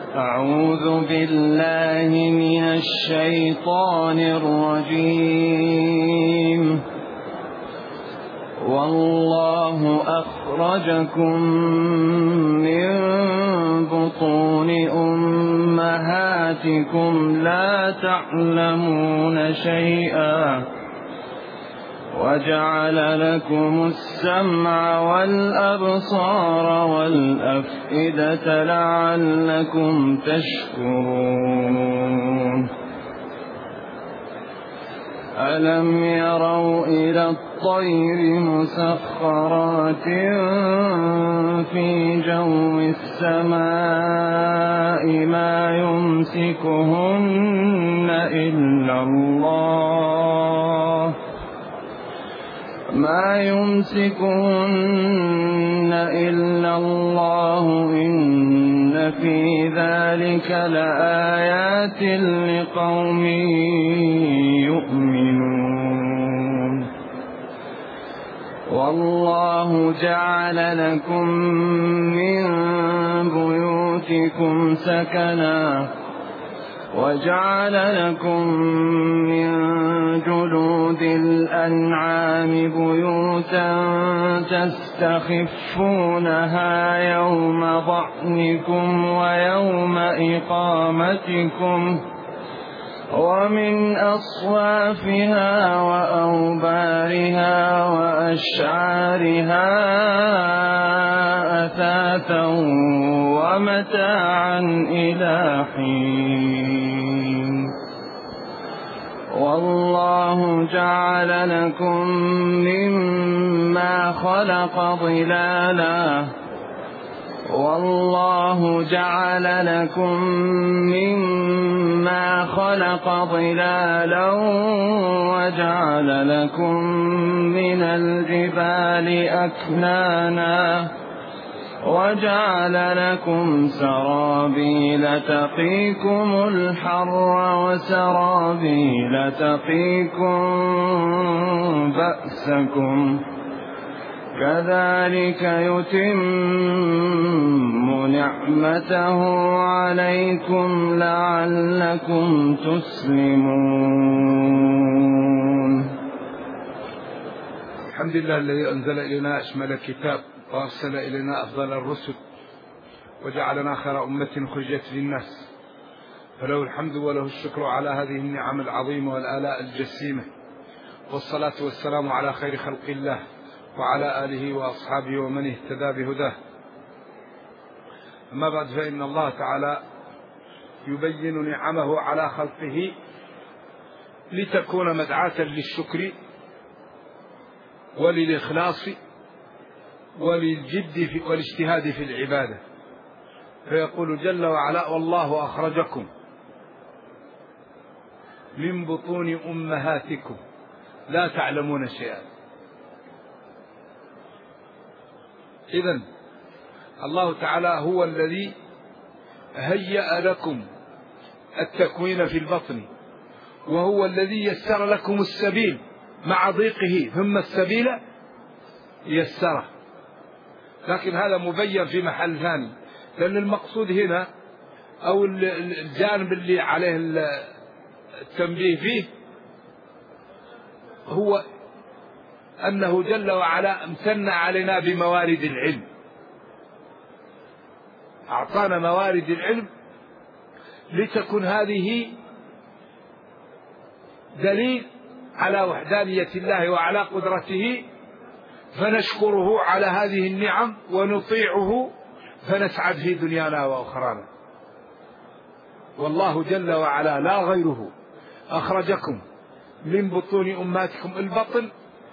أعوذ بالله من الشيطان الرجيم. والله أخرجكم من بطون أمهاتكم لا تعلمون شيئا وجعل لكم السمع والأبصار والأفئدة لعلكم تشكرون. ألم يروا إلى الطير مسخرات في جو السماء ما يمسكهن إلا الله إن في ذلك لآيات لقوم يؤمنون. والله جعل لكم من بيوتكم سكنا وجعل لكم من جلود الأنعام بيوتا تستخفونها يوم ضعنكم ويوم إقامتكم ومن أصوافها وأوبارها وأشعارها أثاثا ومتاعا إلى حين. والله جعل لكم مما خلق ظلالا وجعل لكم من الجبال أكنانا وجعل لكم سرابيل تقيكم الحر وسرابيل تقيكم بأسكم كذلك يتم نعمته عليكم لعلكم تسلمون. الحمد لله الذي أنزل إلينا أشمل الكتاب وأرسل إلينا أفضل الرسل وجعلنا خير أمة خرجت للناس، فله الحمد وله الشكر على هذه النعم العظيمة والآلاء الجسيمة، والصلاة والسلام على خير خلق الله وعلى آله وأصحابه ومن اهتدى بهداه. أما بعد، فإن الله تعالى يبين نعمه على خلقه لتكون مدعاة للشكر وللإخلاص وللجد والاجتهاد في العبادة، فيقول جل وعلا: والله أخرجكم من بطون أمهاتكم لا تعلمون شيئا. إذن الله تعالى هو الذي هيأ لكم التكوين في البطن، وهو الذي يسر لكم السبيل مع ضيقه، ثم السبيل يسره. لكن هذا مبين في محل ثاني، لأن المقصود هنا أو الجانب اللي عليه التنبيه فيه هو أنه جل وعلا امتن علينا بموارد العلم، أعطانا موارد العلم لتكن هذه دليل على وحدانية الله وعلى قدرته، فنشكره على هذه النعم ونطيعه فنسعد في دنيانا وأخرانا. والله جل وعلا لا غيره أخرجكم من بطون أمهاتكم، البطن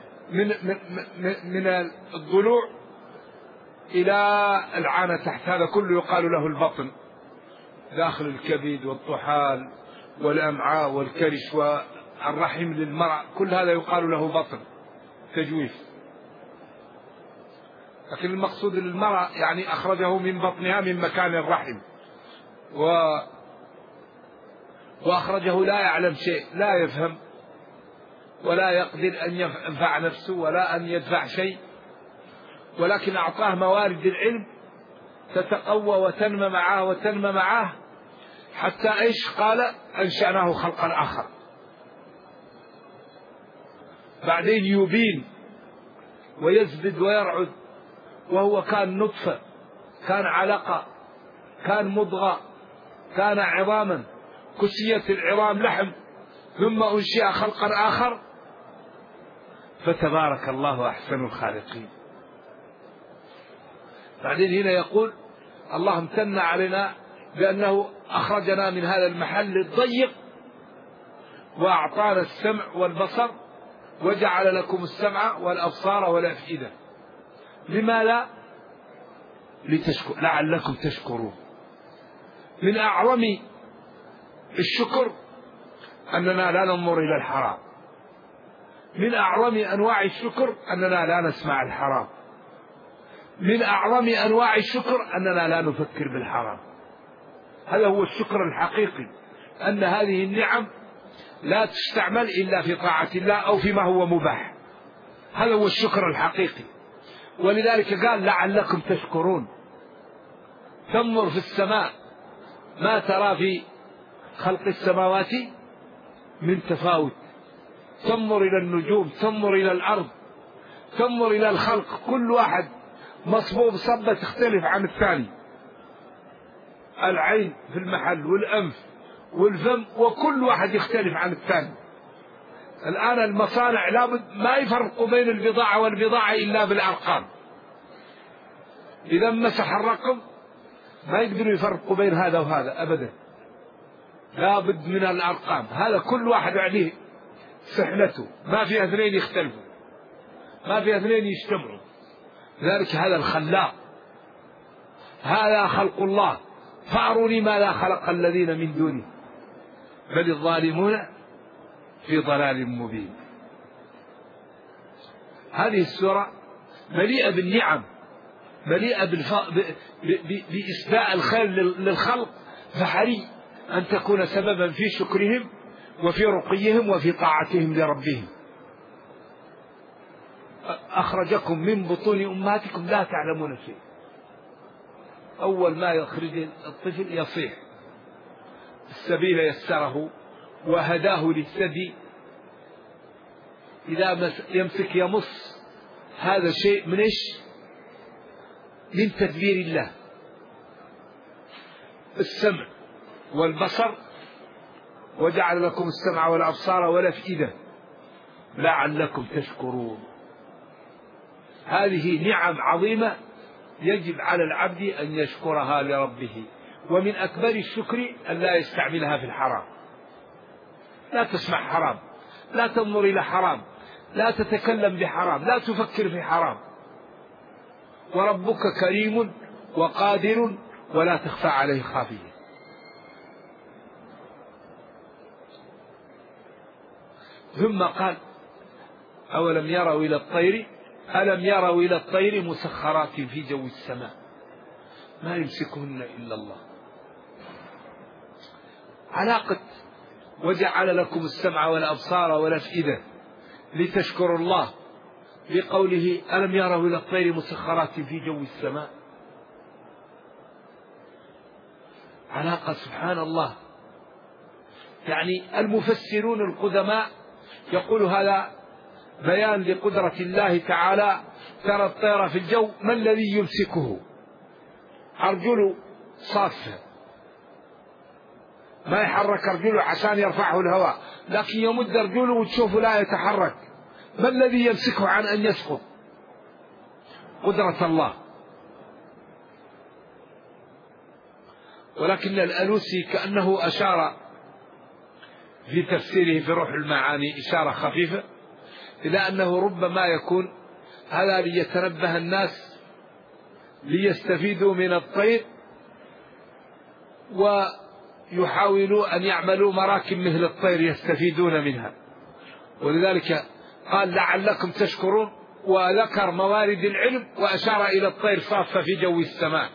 من الضلوع إلى العانة تحت، هذا كله يقال له البطن، داخل الكبد والطحال والأمعاء والكرش والرحم للمرأة، كل هذا يقال له بطن تجويف. لكن المقصود للمرأة يعني أخرجه من بطنها من مكان الرحم، وأخرجه لا يعلم شيء، لا يفهم ولا يقدر أن ينفع نفسه ولا أن يدفع شيء، ولكن أعطاه موارد العلم تتقوى وتنمى معه حتى إيش قال أنشأناه خلقا آخر. بعدين يبين ويزبد ويرعد، وهو كان نطفة، كان علقة، كان مضغة، كان عظاما، كسيت العظام لحم، ثم أنشئ خلقا آخر، فتبارك الله أحسن الخالقين. بعدين هنا يقول الله امتن علينا بأنه أخرجنا من هذا المحل الضيق وأعطانا السمع والبصر وجعل لكم السمع والأبصار والأفئدة. لماذا؟ لعلكم تشكرون. من أعظم الشكر أننا لا ننظر إلى الحرام، من أعظم أنواع الشكر أننا لا نسمع الحرام، من أعظم أنواع الشكر أننا لا نفكر بالحرام. هذا هو الشكر الحقيقي، أن هذه النعم لا تستعمل إلا في طاعة الله أو فيما هو مباح. هذا هو الشكر الحقيقي. ولذلك قال لعلكم تشكرون. تنظر في السماء ما ترى في خلق السماوات من تفاوت، تنظر إلى النجوم، تنظر إلى الأرض، تنظر إلى الخلق، كل واحد مصبوب صبة تختلف عن الثاني، العين في المحل والأنف والفم، وكل واحد يختلف عن الثاني. الآن المصانع لابد ما يفرقوا بين البضاعة والبضاعة إلا بالأرقام. إذا مسح الرقم ما يقدروا يفرقوا بين هذا وهذا أبدا، لابد من الأرقام. هذا كل واحد عليه سحلته، ما في اثنين يختلفوا، ما في اثنين يجتمعوا. لذلك هذا الخلاق، هذا خلق الله، فأروني ماذا خلق الذين من دونه بل الظالمون في ضلال مبين. هذه السورة مليئة بالنعم، مليئة بإسداء الخير للخلق، فحري أن تكون سببا في شكرهم وفي رقيهم وفي طاعتهم لربهم. أخرجكم من بطون أمهاتكم لا تعلمون شيء. أول ما يخرج الطفل يصيح، السبيل يسره وهداه للثدي، إذا يمسك يمص، هذا شيء من إيش؟ من تدبير الله. السمع والبصر، وجعل لكم السمع والأبصار والأفئدة لعلكم تشكرون. هذه نعم عظيمة يجب على العبد أن يشكرها لربه. ومن أكبر الشكر أن لا يستعملها في الحرام، لا تسمع حرام، لا تنظر إلى حرام، لا تتكلم بحرام، لا تفكر في حرام. وربك كريم وقادر ولا تخفى عليه خافية. ثم قال أولم يروا إلى الطير، ألم يروا إلى الطير مسخرات في جو السماء ما يمسكهن إلا الله. علاقة وجعل لكم السمع والأبصار والأفئدة لتشكروا الله بقوله ألم يروا إلى الطير مسخرات في جو السماء، علاقة سبحان الله. يعني المفسرون القدماء يقول هذا بيان لقدرة الله تعالى. ترى الطير في الجو، ما الذي يمسكه؟ أرجله صافة، ما يحرك أرجله عشان يرفعه الهواء، لكن يمد أرجله وتشوفه لا يتحرك. ما الذي يمسكه عن أن يسقط؟ قدرة الله. ولكن الألوسي كأنه أشار في تفسيره في روح المعاني إشارة خفيفة إلى أنه ربما يكون هذا ليتنبه الناس ليستفيدوا من الطير ويحاولوا أن يعملوا مراكب مثل الطير يستفيدون منها. ولذلك قال لعلكم تشكرون، وذكر موارد العلم وأشار إلى الطير صافة في جو السماء.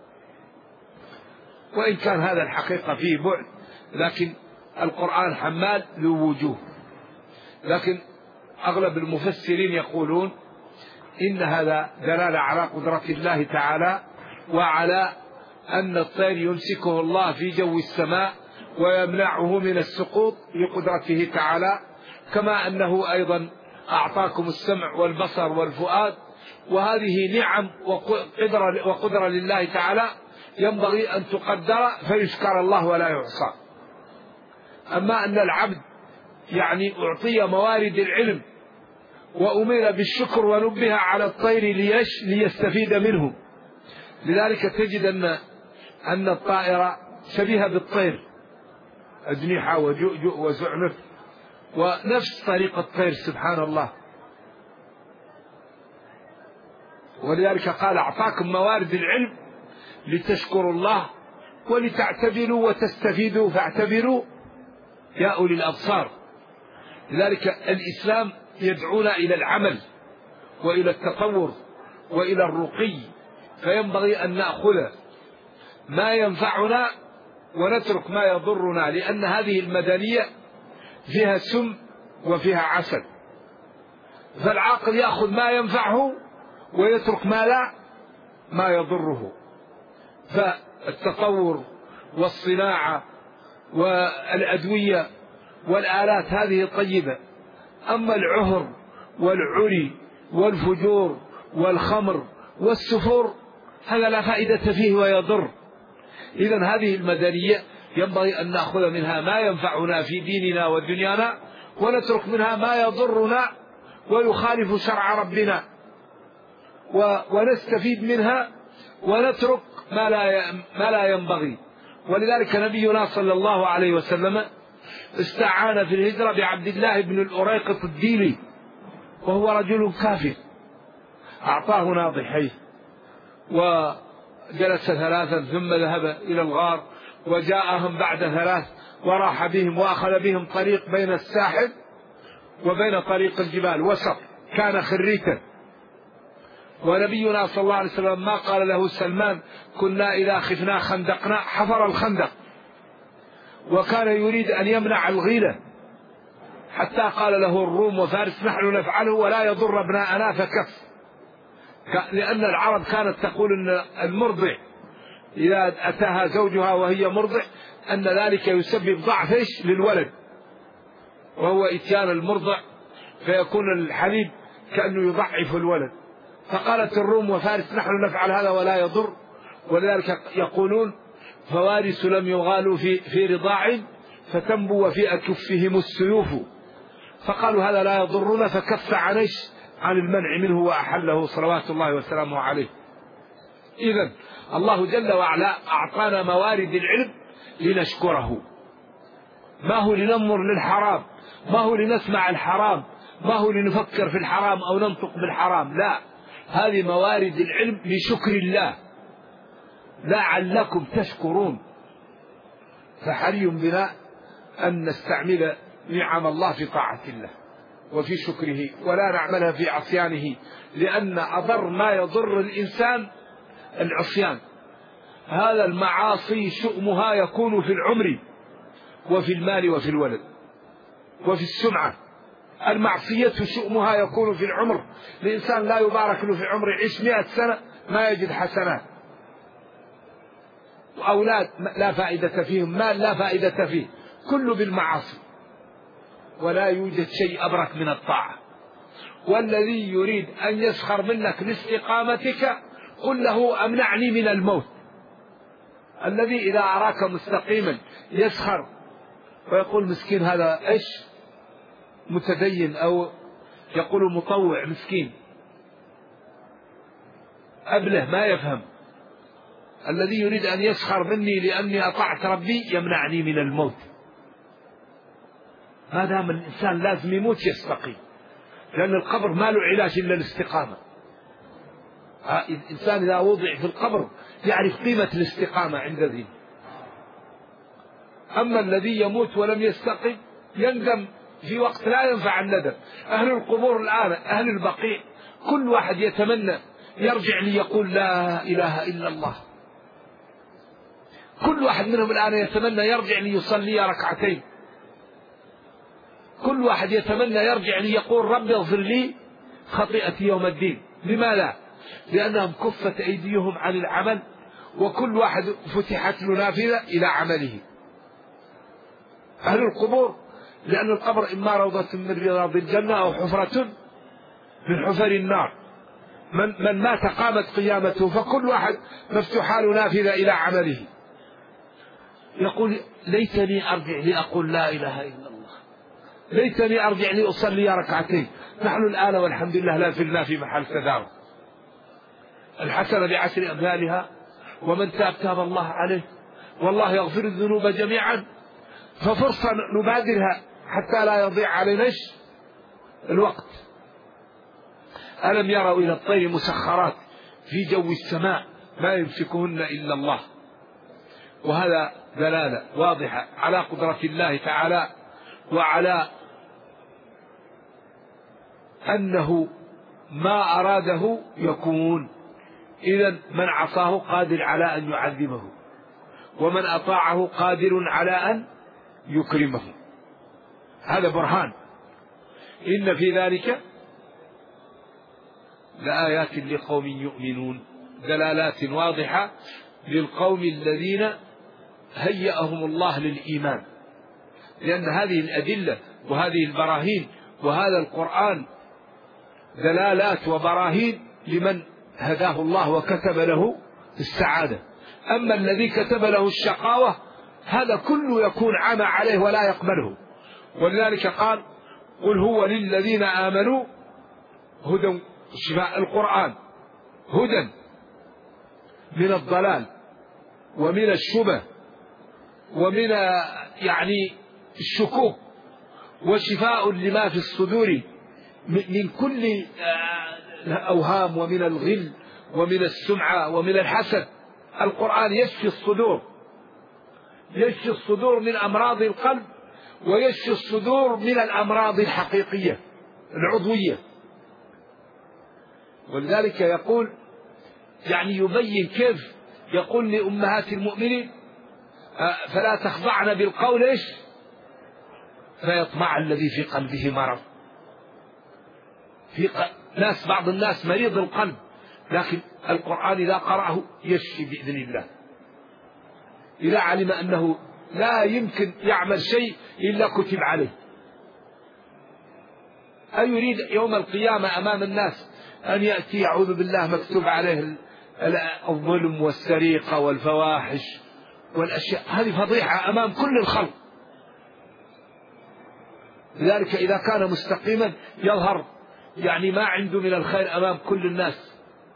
وإن كان هذا الحقيقة فيه بعد، لكن القرآن حمال ذو وجوه. لكن أغلب المفسرين يقولون إن هذا دلالة على قدرة الله تعالى وعلى أن الطير يمسكه الله في جو السماء ويمنعه من السقوط بقدرته تعالى، كما أنه أيضا أعطاكم السمع والبصر والفؤاد، وهذه نعم وقدرة لله تعالى ينبغي أن تقدر فيشكر الله ولا يعصى. أما أن العبد يعني أعطي موارد العلم وأمر بالشكر ونبه على الطير ليستفيد منه، لذلك تجد أن الطائر شبيه بالطير، أجنحة وجؤجؤ وزعنف، ونفس طريقة الطير سبحان الله. ولذلك قال أعطاكم موارد العلم لتشكروا الله ولتعتبروا وتستفيدوا، فاعتبروا يا أولي الأبصار. لذلك الإسلام يدعونا إلى العمل وإلى التطور وإلى الرقي، فينبغي أن نأخذ ما ينفعنا ونترك ما يضرنا، لأن هذه المدنية فيها سم وفيها عسل. فالعاقل يأخذ ما ينفعه ويترك ما يضره. فالتطور والصناعة والأدوية والآلات هذه طيبة، أما العهر والعري والفجور والخمر والسفور هذا لا فائدة فيه ويضر. إذن هذه المدنية ينبغي أن نأخذ منها ما ينفعنا في ديننا ودنيانا، ونترك منها ما يضرنا ويخالف شرع ربنا، ونستفيد منها ونترك ما لا ينبغي. ولذلك نبينا صلى الله عليه وسلم استعان في الهجرة بعبد الله بن الأريقط الديلي، وهو رجل كافر، أعطاه ناضحيه وجلس ثلاثا ثم ذهب إلى الغار، وجاءهم بعد ثلاث وراح بهم وأخذ بهم طريق بين الساحل وبين طريق الجبال، وسط كان خريتا. ونبينا صلى الله عليه وسلم ما قال له سلمان كنا إذا خفنا خندقنا، حفر الخندق، وكان يريد أن يمنع الغيلة، حتى قال له الروم وفارس نحن نفعله ولا يضر ابناءنا فكف. لأن العرب كانت تقول أن المرضع إذا أتاها زوجها وهي مرضع أن ذلك يسبب ضعف للولد، وهو إتيان المرضع فيكون الحليب كأنه يضعف الولد. فقالت الروم وفارس نحن نفعل هذا ولا يضر. ولذلك يقولون فوارس لم يغالوا في رضاع فتنبو وفي أكفهم السيوف، فقالوا هذا لا يضرنا فكف عن المنع منه وأحله صلوات الله وسلامه عليه. إذن الله جل وعلا أعطانا موارد العلم لنشكره، ما هو لننظر للحرام، ما هو لنسمع الحرام، ما هو لنفكر في الحرام أو ننطق بالحرام، لا، هذه موارد العلم لشكر الله لعلكم تشكرون. فحري بنا أن نستعمل نعم الله في طاعة الله وفي شكره، ولا نعملها في عصيانه، لأن أضر ما يضر الإنسان العصيان. هذا المعاصي شؤمها يكون في العمر وفي المال وفي الولد وفي السمعة. المعصية شؤمها يكون في العمر، الإنسان لا يبارك له في عمره 100 سنة ما يجد حسنات، وأولاد لا فائدة فيهم، مال لا فائدة فيه، كله بالمعاصي، ولا يوجد شيء أبرك من الطاعة. والذي يريد أن يسخر منك لاستقامتك قل له أمنعني من الموت. الذي إذا أراك مستقيما يسخر ويقول مسكين هذا إيش متدين، أو يقول مطوع مسكين أبله ما يفهم. الذي يريد أن يسخر مني لأني أطعت ربي يمنعني من الموت. ما دام الإنسان لازم يموت يستقيم، لأن القبر ما له علاج إلا الاستقامة. الإنسان إذا وضع في القبر يعرف قيمة الاستقامة عند ذي. أما الذي يموت ولم يستقم يندم في وقت لا ينفع الندم. أهل القبور الآن، أهل البقيع، كل واحد يتمنى يرجع ليقول لا إله إلا الله. كل واحد منهم الآن يتمنى يرجع ليصلي ركعتين. كل واحد يتمنى يرجع ليقول رب اغفر لي خطيئتي يوم الدين. لماذا؟ لأنهم كفت أيديهم عن العمل وكل واحد فتحت له نافذة إلى عمله. أهل القبور لأن القبر إما روضة من رياض الجنة أو حفرة من حفر النار. من مات قامت قيامته، فكل واحد مفتوح له نافذة إلى عمله. يقول ليتني أرجع لأقول لا إله إلا الله، ليتني أرجع لأصلي ركعتين. نحن الآن والحمد لله لا زلنا في محل تداوم. الحسنة بعشر أمثالها، ومن تاب تاب الله عليه، والله يغفر الذنوب جميعا. ففرصة نبادرها حتى لا يضيع علينا الوقت. ألم يروا إلى الطير مسخرات في جو السماء ما يمسكهن إلا الله. وهذا دلالة واضحة على قدرة الله تعالى وعلى أنه ما أراده يكون. إذن من عصاه قادر على أن يعذبه، ومن أطاعه قادر على أن يكرمه. هذا برهان. إن في ذلك لآيات لقوم يؤمنون، دلالات واضحة للقوم الذين هيأهم الله للإيمان. لأن هذه الأدلة وهذه البراهين وهذا القرآن دلالات وبراهين لمن هداه الله وكتب له السعادة. أما الذي كتب له الشقاوة هذا كله يكون عمى عليه ولا يقبله. ولذلك قال قل هو للذين آمنوا هدى شفاء. القرآن هدى من الضلال ومن الشبه ومن الشكوك، وشفاء لما في الصدور من كل الأوهام ومن الغل ومن السمعة ومن الحسد. القرآن يشفي الصدور، يشفي الصدور من أمراض القلب، ويشفي الصدور من الأمراض الحقيقية العضوية. ولذلك يقول يبين كيف يقول لأمهات المؤمنين فلا تخضعن بالقول فيطمع الذي في قلبه مرض. في بعض الناس مريض القلب، لكن القرآن إذا قرأه يشفي بإذن الله. إذا علم أنه لا يمكن يعمل شيء إلا كتب عليه. أيريد يوم القيامة أمام الناس أن يأتي يعوذ بالله مكتوب عليه الظلم والسرقة والفواحش والأشياء هذه فضيحة أمام كل الخلق. لذلك إذا كان مستقيما يظهر ما عنده من الخير أمام كل الناس.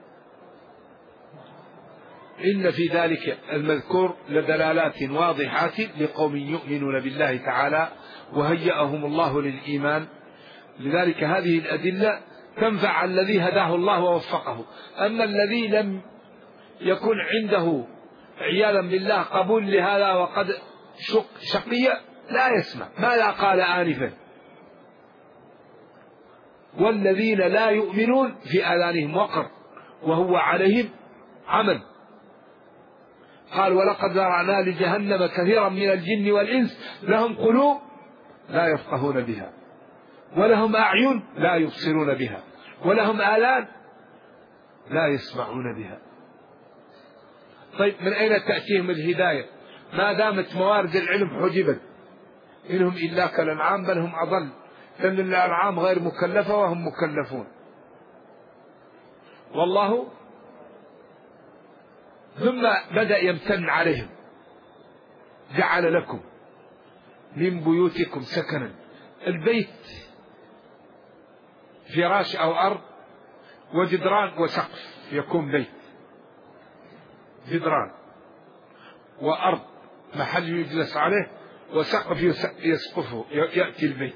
إن في ذلك المذكور لدلالات واضحات لقوم يؤمنون بالله تعالى وهيأهم الله للإيمان. لذلك هذه الأدلة تنفع الذي هداه الله ووفقه. أما الذي لم يكن عنده عياذا بالله قبول لهذا وقد شقي لا يسمع ماذا قال آنفا. والذين لا يؤمنون في آذانهم وقر وهو عليهم عمى. قال ولقد ذرأنا لجهنم كثيرا من الجن والإنس لهم قلوب لا يفقهون بها، ولهم أعين لا يبصرون بها، ولهم آذان لا يسمعون بها. طيب من أين تأتيهم الهداية ما دامت موارد العلم حجبت؟ إنهم إلا كالأنعام بل هم أضل، لأن الأنعام غير مكلفة وهم مكلفون. والله ثم بدأ يمتن عليهم جعل لكم من بيوتكم سكنا. البيت فراش أو أرض وجدران وسقف يكون بيت. جدران وأرض محل يجلس عليه وسقف يسقفه يأتي البيت.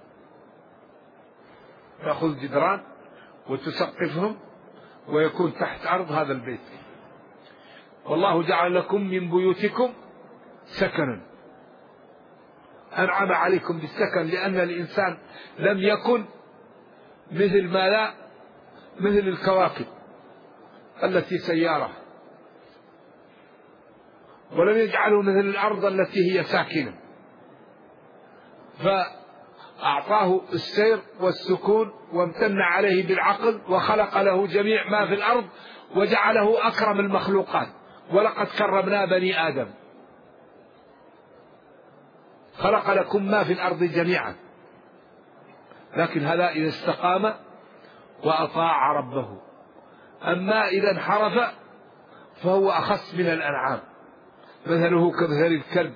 تأخذ جدران وتسقفهم ويكون تحت أرض هذا البيت. والله جعل لكم من بيوتكم سكنا، أنعم عليكم بالسكن لأن الإنسان لم يكن مثل الكواكب التي سيارة، ولم يجعله مثل الأرض التي هي ساكنة، فأعطاه السير والسكون وامتن عليه بالعقل وخلق له جميع ما في الأرض وجعله أكرم المخلوقات ولقد كرمنا بني آدم، خلق لكم ما في الأرض جميعا. لكن هذا إذا استقام وأطاع ربه. أما إذا انحرف فهو أخص من الأنعام، مثله كمثل الكلب،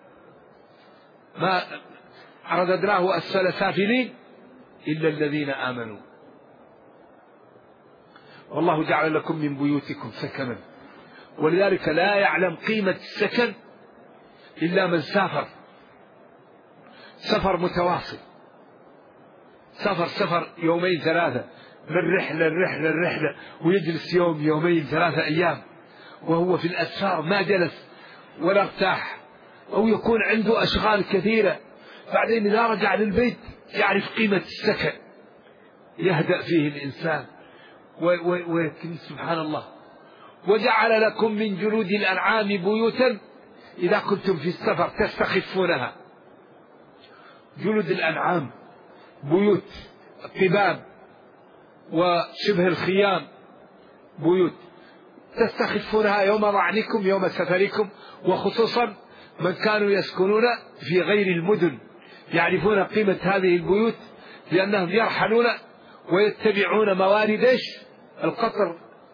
ما رددناه أسفل سافلين إلا الذين آمنوا. والله جعل لكم من بيوتكم سكنا، ولذلك لا يعلم قيمة السكن إلا من سافر سفر متواصل، سفر يومين ثلاثة، من رحلة لرحلة، ويجلس يوم يومين ثلاثة أيام وهو في الأسفار ما جلس ولا ارتاح، أو يكون عنده أشغال كثيرة، بعدين إذا رجع للبيت يعرف قيمة السكن، يهدأ فيه الإنسان ويكن. سبحان الله. وجعل لكم من جلود الأنعام بيوتا إذا كنتم في السفر تستخفونها. جلود الأنعام بيوت، قباب وشبه الخيام، بيوت تستخفونها يوم ظعنكم يوم سفركم، وخصوصا من كانوا يسكنون في غير المدن يعرفون قيمة هذه البيوت، لأنهم يرحلون ويتبعون موارد القطر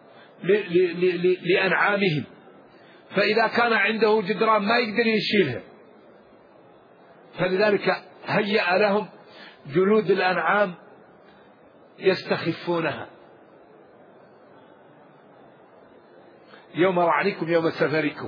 لأنعامهم، فإذا كان عنده جدران ما يقدر يشيلها، فلذلك هيأ لهم جلود الأنعام يستخفونها يوم ظعنكم يوم سفركم.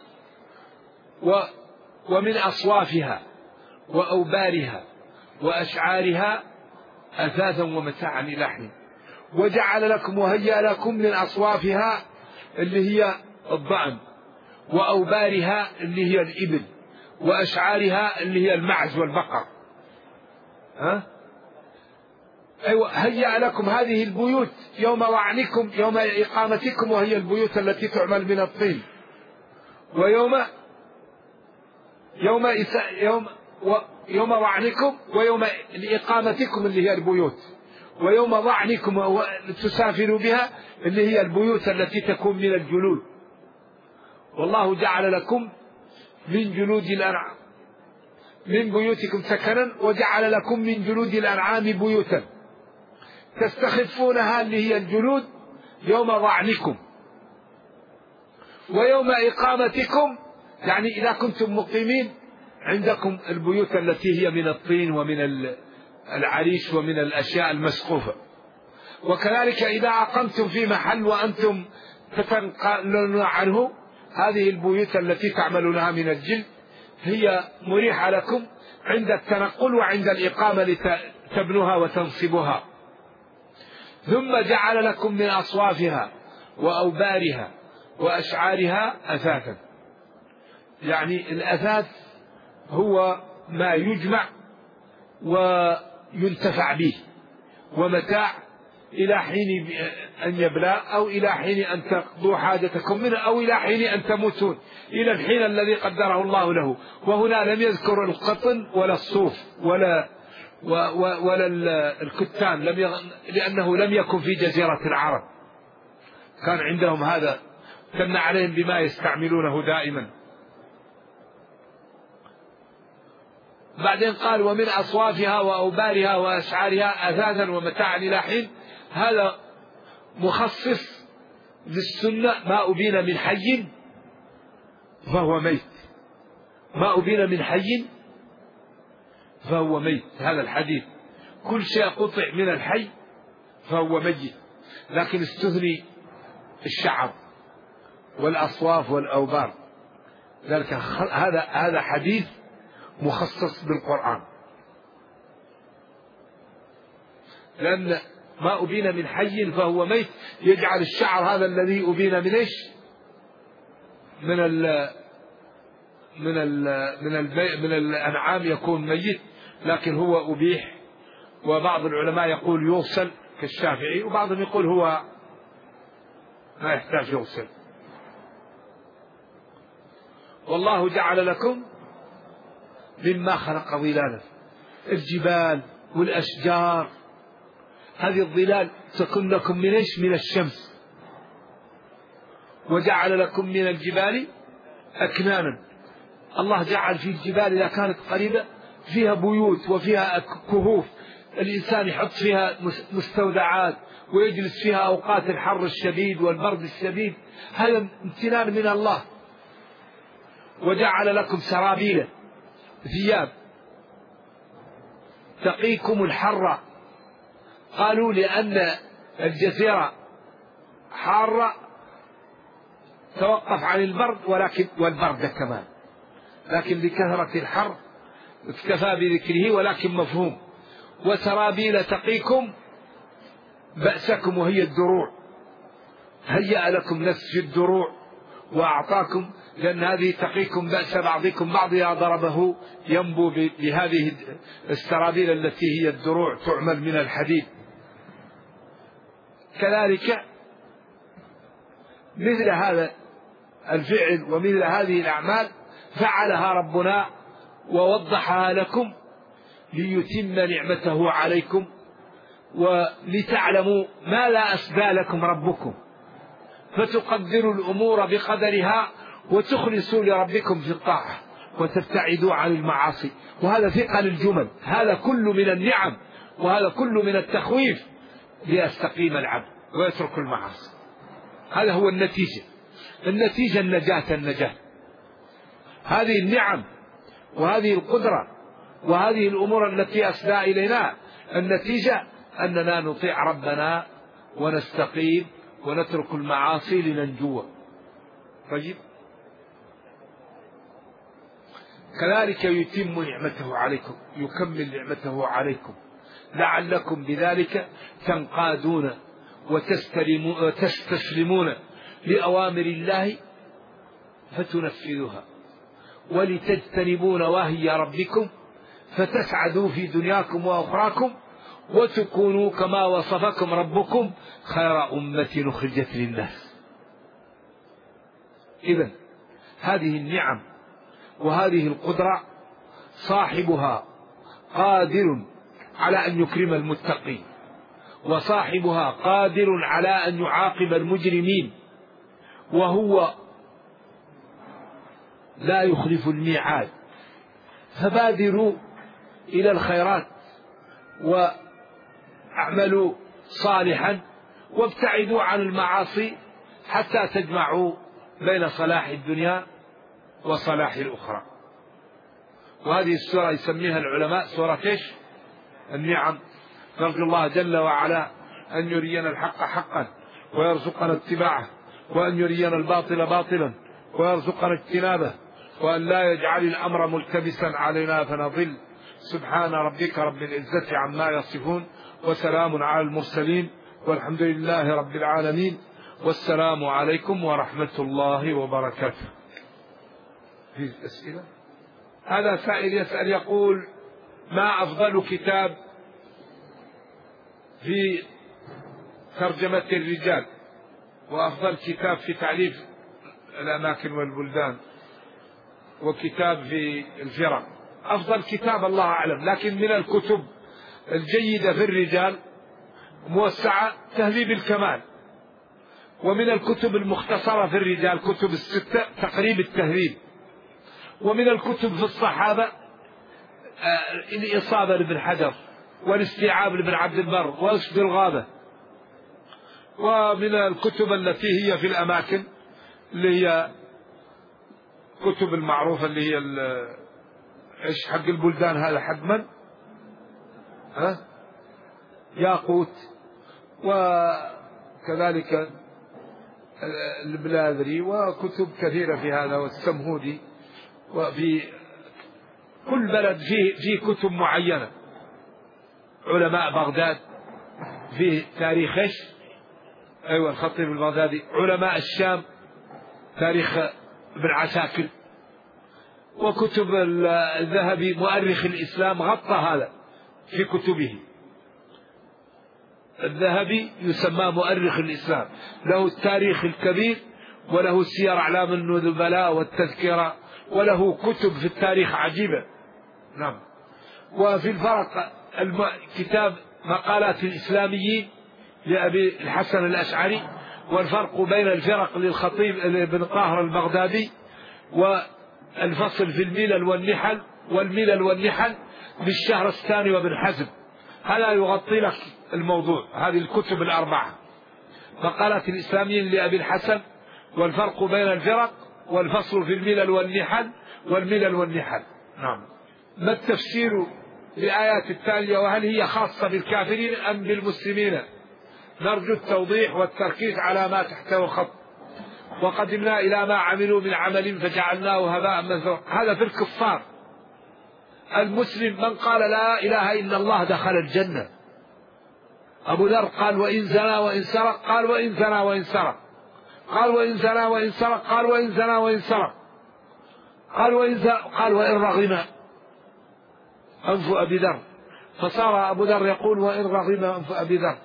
ومن أصوافها وأوبارها وأشعارها أثاثا ومتاعا إلى حين. وجعل لكم وهيأ لكم من أصوافها اللي هي الضأن، وأوبارها اللي هي الإبل، وأشعارها اللي هي المعز والبقر. أيوة، هيأ لكم هذه البيوت يوم ظعنكم يوم إقامتكم، وهي البيوت التي تعمل من الطين، يوم ظعنكم ويوم إقامتكم اللي هي البيوت، ويوم ظعنكم تسافروا بها اللي هي البيوت التي تكون من الجلود. والله جعل لكم من جلود الأنعام من بيوتكم سكنا، وجعل لكم من جلود الأنعام بيوتا تستخفونها اللي هي الجلود يوم ظعنكم، ويوم إقامتكم يعني إذا كنتم مقيمين عندكم البيوت التي هي من الطين ومن العريش ومن الأشياء المسقوفة. وكذلك إذا أقمتم في محل وأنتم تتنقلون عنه، هذه البيوت التي تعملونها من الجلد هي مريحة لكم عند التنقل وعند الإقامة لتبنوها وتنصبها. ثم جعل لكم من أصوافها وأوبارها وأشعارها أثاثا، يعني الأثاث هو ما يجمع وينتفع به، ومتاع إلى حين أن يبلى، أو إلى حين أن تقضوا حاجتكم منه، أو إلى حين أن تموتون، إلى الحين الذي قدره الله له. وهنا لم يذكر القطن ولا الصوف ولا الكتان، لأنه لم يكن في جزيرة العرب، كان عندهم هذا، كان عليهم بما يستعملونه دائما. بعدين قال ومن أصوافها وأوبارها وأشعارها أثاثا ومتاعا إلى حين. هذا مخصص للسنة، ما أبين من حي فهو ميت، ما أبين من حي فهو ميت. هذا الحديث كل شيء قطع من الحي فهو ميت، لكن استثني الشعر والأصواف والأوبار، ذلك هذا حديث مخصص بالقرآن، لأن ما أبين من حي فهو ميت يجعل الشعر هذا الذي أبين من إيش من الأنعام يكون ميت، لكن هو أبيح. وبعض العلماء يقول يغسل كالشافعي، وبعضهم يقول هو ما يحتاج يغسل. والله جعل لكم مما خلق ظلالا، الجبال والأشجار، هذه الظلال تكون لكم من إيش؟ من الشمس. وجعل لكم من الجبال أكنانا. الله جعل في الجبال إذا كانت قريبة فيها بيوت وفيها كهوف، الإنسان يحط فيها مستودعات ويجلس فيها أوقات الحر الشديد والبرد الشديد، هذا امتنان من الله. وجعل لكم سرابيل ثياب تقيكم الحر. قالوا لأن الجزيرة حارة توقف عن البرد والبرد كمان، لكن بكثرة الحر اكتفى بذكره ولكن مفهوم. وسرابيل تقيكم بأسكم وهي الدروع، هيأ لكم نسج الدروع وأعطاكم، لأن هذه تقيكم بأس بعضكم بعض إذا ضربه ينبو بهذه السرابيل التي هي الدروع تعمل من الحديد. كذلك مثل هذا الفعل ومثل هذه الأعمال فعلها ربنا ووضحها لكم ليتم نعمته عليكم ولتعلموا ما لا أسدى لكم ربكم، فتقدروا الأمور بقدرها وتخلصوا لربكم في الطاعة وتبتعدوا عن المعاصي. وهذا ثقل الجمل، هذا كل من النعم وهذا كل من التخويف ليستقيم العبد ويترك المعاصي. هذا هو النتيجة النجاة. هذه النعم وهذه القدرة وهذه الأمور التي أسدى إلينا، النتيجة أننا نطيع ربنا ونستقيم ونترك المعاصي لننجو. طيب، كذلك يتم نعمته عليكم، يكمل نعمته عليكم لعلكم بذلك تنقادون وتستسلمون لأوامر الله فتنفذها، ولتجتنبوا نواهي ربكم فتسعدوا في دنياكم وأخراكم، وتكونوا كما وصفكم ربكم خير أمة أخرجت للناس. إذن هذه النعم وهذه القدرة صاحبها قادر على أن يكرم المتقين، وصاحبها قادر على أن يعاقب المجرمين، وهو لا يخلف الميعاد. فبادروا إلى الخيرات واعملوا صالحا وابتعدوا عن المعاصي حتى تجمعوا بين صلاح الدنيا وصلاح الأخرى. وهذه السورة يسميها العلماء سورة إيش؟ النعم. نرجو الله جل وعلا أن يرينا الحق حقا ويرزقنا اتباعه، وأن يرينا الباطل باطلا ويرزقنا اجتنابه، وأن لا يجعل الأمر ملتبسا علينا فنضل. سبحان ربك رب العزة عما يصفون، وسلام على المرسلين، والحمد لله رب العالمين، والسلام عليكم ورحمة الله وبركاته. في أسئلة؟ هذا سائل يسأل يقول: ما أفضل كتاب في ترجمة الرجال، وأفضل كتاب في تعريف الأماكن والبلدان، وكتاب في الفرق؟ أفضل كتاب الله أعلم، لكن من الكتب الجيدة في الرجال موسعة تهذيب الكمال، ومن الكتب المختصرة في الرجال كتب الستة تقريب التهذيب، ومن الكتب في الصحابة الإصابة لابن حجر، والاستيعاب لابن عبد البر، وأسد الغابة. ومن الكتب التي هي في الأماكن اللي هي كتب المعروفة اللي هي إيش حق البلدان، هذا حق من؟ ياقوت، وكذلك البلاذري، وكتب كثيرة في هذا، والسمهودي. وفي كل بلد فيه كتب معينة. علماء بغداد فيه تاريخ إيش؟ أيوة، الخطيب البغدادي. علماء الشام تاريخ ابن عساكر. وكتب الذهبي مؤرخ الإسلام غطى هذا في كتبه. الذهبي يسمى مؤرخ الإسلام، له التاريخ الكبير، وله سير أعلام النبلاء والتذكرة، وله كتب في التاريخ عجيبة. نعم. وفي الفرق كتاب مقالات الإسلاميين لأبي الحسن الأشعري، والفرق بين الفرق للخطيب بن طاهر البغدادي، والفصل في الملل والنحل، والملل والنحل للشهرستاني وابن حزم. هذا يغطي لك الموضوع، هذه الكتب الأربعة. مقالات الإسلاميين لأبي الحسن، والفرق بين الفرق، والفصل في الملل والنحل، والملل والنحل. نعم. ما التفسير للآيات التالية، وهل هي خاصة بالكافرين أم بالمسلمين؟ نرجو التوضيح والتركيز على ما تحته الخط. وقدمنا إلى ما عملوا من عمل فجعلناه هباء منثورا. هذا في الكفار. المسلم من قال لا إله إلا الله دخل الجنة. أبو ذر قال وإن زنى وإن سرق، قال وإن زنى وإن سرق، قال وإن زنى وإن سرق، قال وإن زنى وإن سرق، قال وإن رغم أنف أبي ذر، فصار أبو ذر يقول وإن رغم أنف أبي ذر.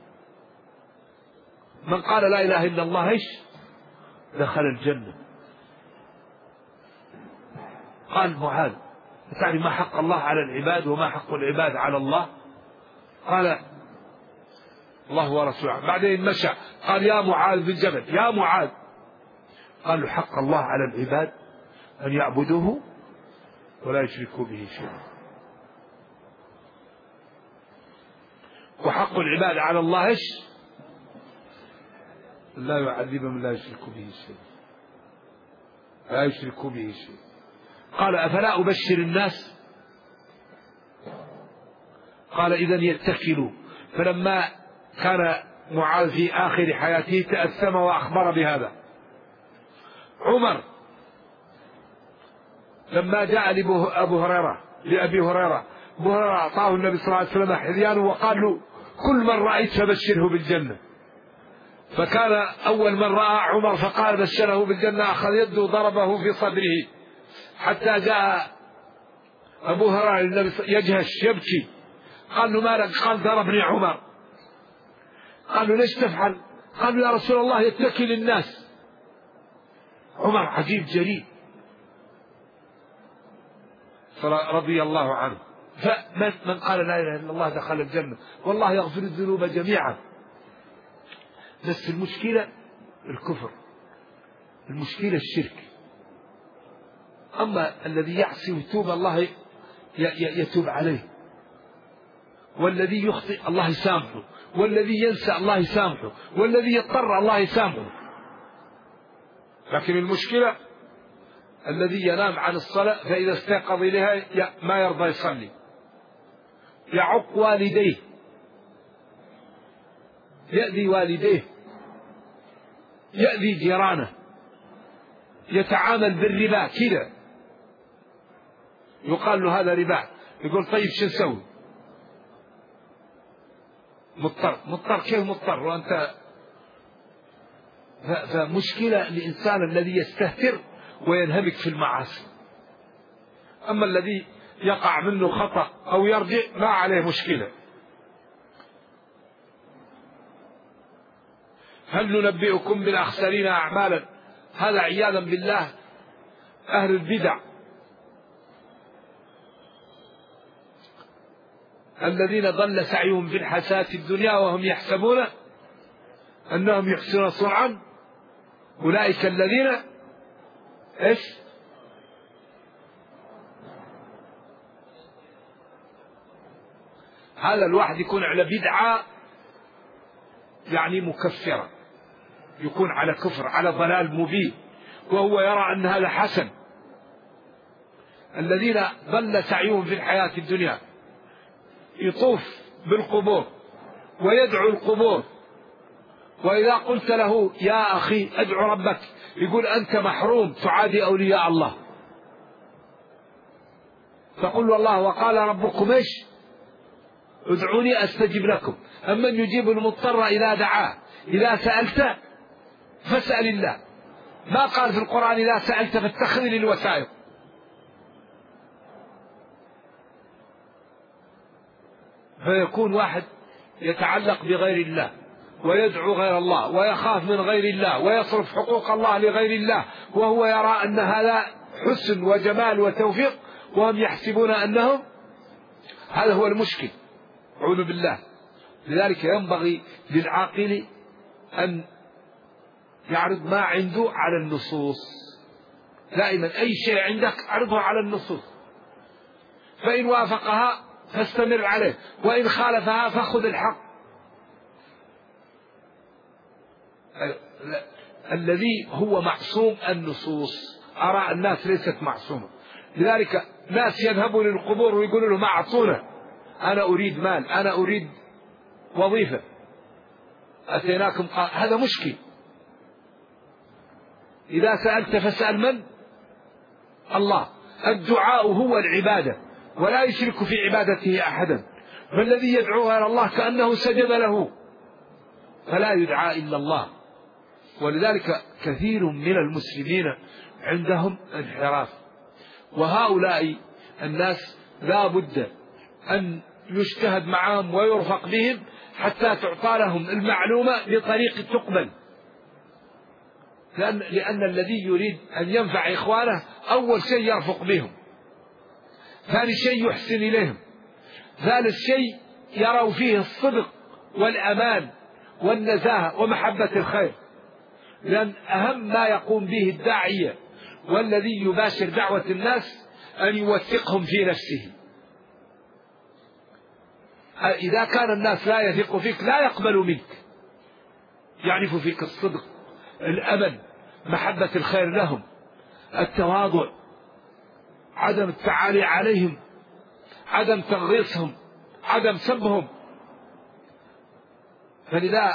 من قال لا إله إلا الله إيش؟ دخل الجنة. قال معاذ تعني ما حق الله على العباد وما حق العباد على الله؟ قال الله ورسوله. بعدين مشى قال يا معاذ بن جبل، يا معاذ، قال له حق الله على العباد أن يعبدوه ولا يشركوا به شيئا، وحق العباد على الله إيش؟ لا يعذبهم لا يشركوا به شيئا، لا يشركوا به شيئا. قال أفلا أبشر الناس؟ قال إذن يتكلوا. فلما كان معاذ في آخر حياته تأثم وأخبر بهذا. عمر لما جاء لأبي هريرة، أبو هريرة أعطاه النبي صلى الله عليه وسلم حذيانه وقال له كل من رأيت فبشره بالجنة. فكان أول من رأى عمر فقال بشره بالجنة، أخذ يده ضربه في صدره حتى جاء أبو هريرة للنبي يجهش يبكي. قال له مالك؟ قال ضربني عمر. قال له ليش تفعل؟ قال له يا رسول الله يتكل الناس. عمر عجيب جليل رضي الله عنه. فمن قال لا إله إلا الله دخل الجنة، والله يغفر الذنوب جميعا. بس المشكلة الكفر، المشكلة الشرك. أما الذي يعصي ويتوب الله يتوب عليه، والذي يخطئ الله يسامحه، والذي ينسى الله يسامحه، والذي يضطر الله يسامحه. لكن المشكلة الذي ينام عن الصلاة فإذا استيقظ إليها ما يرضى يصلي، يعق والديه، يأذي والديه، يأذي جيرانه، يتعامل بالربا كذا. يقال له هذا ربا، يقول طيب شو نسوي؟ مضطر كيف مضطر وأنت؟ فمشكلة الإنسان الذي يستهتر وينهمك في المعاصي. أما الذي يقع منه خطأ أو يرجع ما عليه مشكلة. هل ننبئكم بالأخسرين أعمالا؟ هذا عياذا بالله أهل البدع الذين ضل سعيهم في الحياة الدنيا وهم يحسبون أنهم يحسنون صنعا، أولئك الذين إيش؟ هذا الواحد يكون على بدعة يعني مكفرة، يكون على كفر على ضلال مبين وهو يرى أن هذا حسن. الذين ضل سعيهم في الحياة الدنيا يطوف بالقبور ويدعو القبور، وإذا قلت له يا أخي أدعو ربك يقول أنت محروم تعادي أولياء الله. فقل والله وقال ربكم إيش؟ ادعوني أستجب لكم. أمن يجيب المضطر إذا دعاه. إذا سألت فاسأل الله، ما قال في القرآن إذا سألت فاتخذ للوسائل. فيكون واحد يتعلق بغير الله ويدعو غير الله ويخاف من غير الله ويصرف حقوق الله لغير الله، وهو يرى أن هذا حسن وجمال وتوفيق، وهم يحسبون أنهم هذا هو المشكل. أعوذ بالله. لذلك ينبغي للعاقل أن يعرض ما عنده على النصوص. دائما أي شيء عندك عرضه على النصوص، فإن وافقها فاستمر عليه، وإن خالفها فخذ الحق. الذي هو معصوم النصوص. آراء الناس ليست معصومة، لذلك ناس يذهبوا للقبور ويقولوا لهم أعطونا، أنا أريد مال، أنا أريد وظيفة، أتيناكم. هذا مشكل. إذا سألت فاسأل من؟ الله. الدعاء هو العبادة، ولا يشرك في عبادته أحدا، فالذي يدعو غير الله كأنه سجد له، فلا يدعى إلا الله. ولذلك كثير من المسلمين عندهم انحراف، وهؤلاء الناس لا بد أن يجتهد معهم ويرفق بهم حتى تعطى لهم المعلومة بطريق تقبل، لأن الذي يريد أن ينفع إخوانه أول شيء يرفق بهم، ثاني شيء يحسن إليهم، ثالث شيء يروا فيه الصدق والأمان والنزاهة ومحبة الخير. لأن أهم ما يقوم به الداعية والذي يباشر دعوة الناس أن يوثقهم في نفسه. إذا كان الناس لا يثق فيك لا يقبل منك، يعرف فيك الصدق، الأمل، محبة الخير لهم، التواضع، عدم التعالي عليهم، عدم تغريصهم، عدم سبهم. فلذا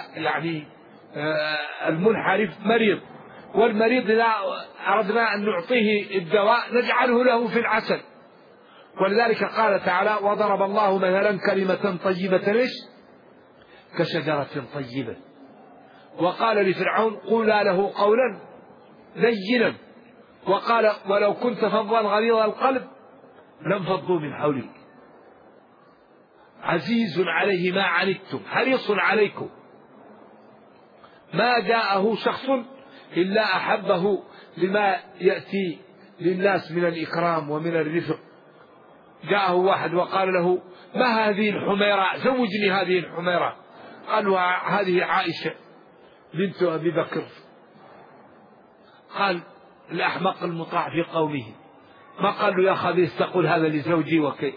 المنحرف مريض، والمريض إذا أردنا أن نعطيه الدواء نجعله له في العسل. ولذلك قال تعالى: وضرب الله مثلا كلمة طيبة كشجرة طيبة. وقال لفرعون: قولا له قولا لينا. وقال: ولو كنت فظا غليظ القلب لانفضوا من حولك عزيز عليه ما عنتم حريص عليكم ما جاءه شخص إلا أحبه لما يأتي للناس من الإكرام ومن الرفق. جاءه واحد وقال له: ما هذه الحميرة؟ زوجني هذه الحميرة. قالوا: هذه عائشة بنت أبي بكر. قال: الأحمق المطاع في قومه، ما قال له: يا خبيث تقول هذا لزوجي وكي.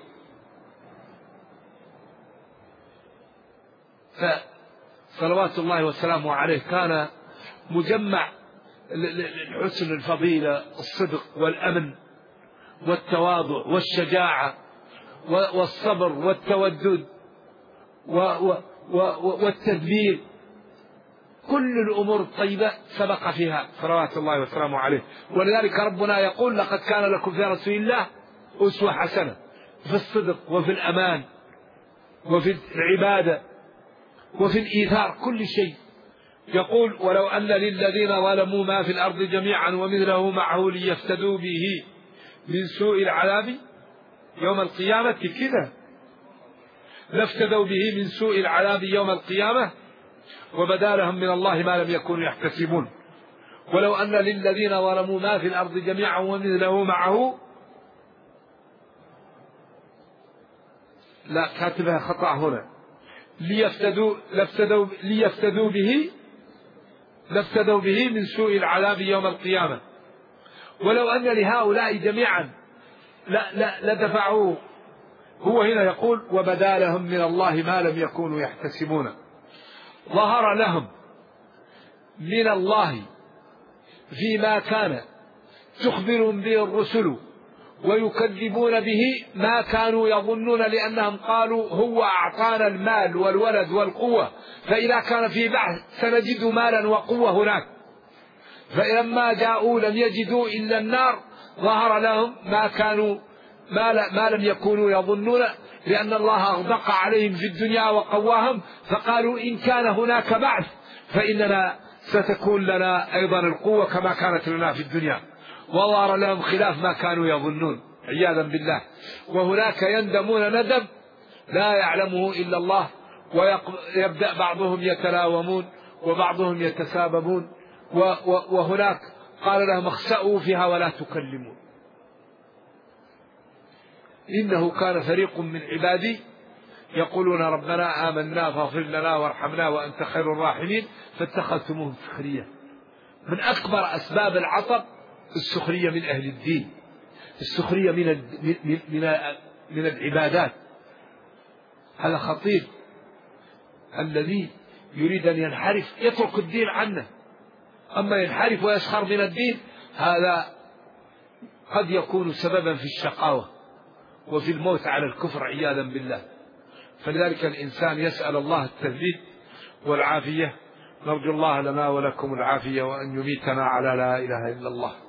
فصلوات الله وسلامه عليه كان مجمع الحسن، الفضيلة، الصدق والأمن والتواضع والشجاعة والصبر والتودد والتدبير. كل الأمور الطيبة سبق فيها صلوات الله وسلامه عليه. ولذلك ربنا يقول: لقد كان لكم في رسول الله أسوة حسنة في الصدق وفي الأمان وفي العبادة وفي الإيثار، كل شيء. يقول: ولو أن للذين ظلموا ما في الأرض جميعا ومثله معه ليفتدوا به من سوء العذاب يوم القيامة كذا، لافتدوا به من سوء العذاب يوم القيامة وبدا لهم من الله ما لم يكونوا يحتسبون. ولو أن للذين ظلموا ما في الأرض جميعا ومثله معه، لا كاتبها خطأ هنا، لافتدوا به من سوء العذاب يوم القيامة. ولو أن لهؤلاء جميعا لدفعوه. هو هنا يقول: وبدا لهم من الله ما لم يكونوا يحتسبون. ظهر لهم من الله فيما كان تخبرهم به الرسل ويكذبون به ما كانوا يظنون، لأنهم قالوا: هو أعطانا المال والولد والقوة، فإذا كان في بحث سنجد مالا وقوة هناك. فلما جاءوا لم يجدوا إلا النار. ظهر لهم ما لم يكونوا يظنون، لأن الله أغدق عليهم في الدنيا وقواهم، فقالوا: إن كان هناك بعث فإننا ستكون لنا أيضا القوة كما كانت لنا في الدنيا. وظهر لهم خلاف ما كانوا يظنون عياذا بالله. وهناك يندمون ندم لا يعلمه إلا الله، ويبدأ بعضهم يتلاومون وبعضهم يتساببون. وهناك قال لهم: اخسأوا فيها ولا تكلمون إنه كان فريق من عبادي يقولون ربنا آمنا فاغفر لنا وارحمنا وأنت خير الراحمين فاتخذتموهم سخريا. من أكبر أسباب العطب السخرية من أهل الدين، السخرية من العبادات. هذا خطير. الذي يريد أن ينحرف يترك الدين عنه، أما ينحرف ويسخر من الدين هذا قد يكون سببا في الشقاوة وفي الموت على الكفر عياذا بالله. فلذلك الإنسان يسأل الله التثبيت والعافية. نرجو الله لنا ولكم العافية وأن يميتنا على لا إله إلا الله.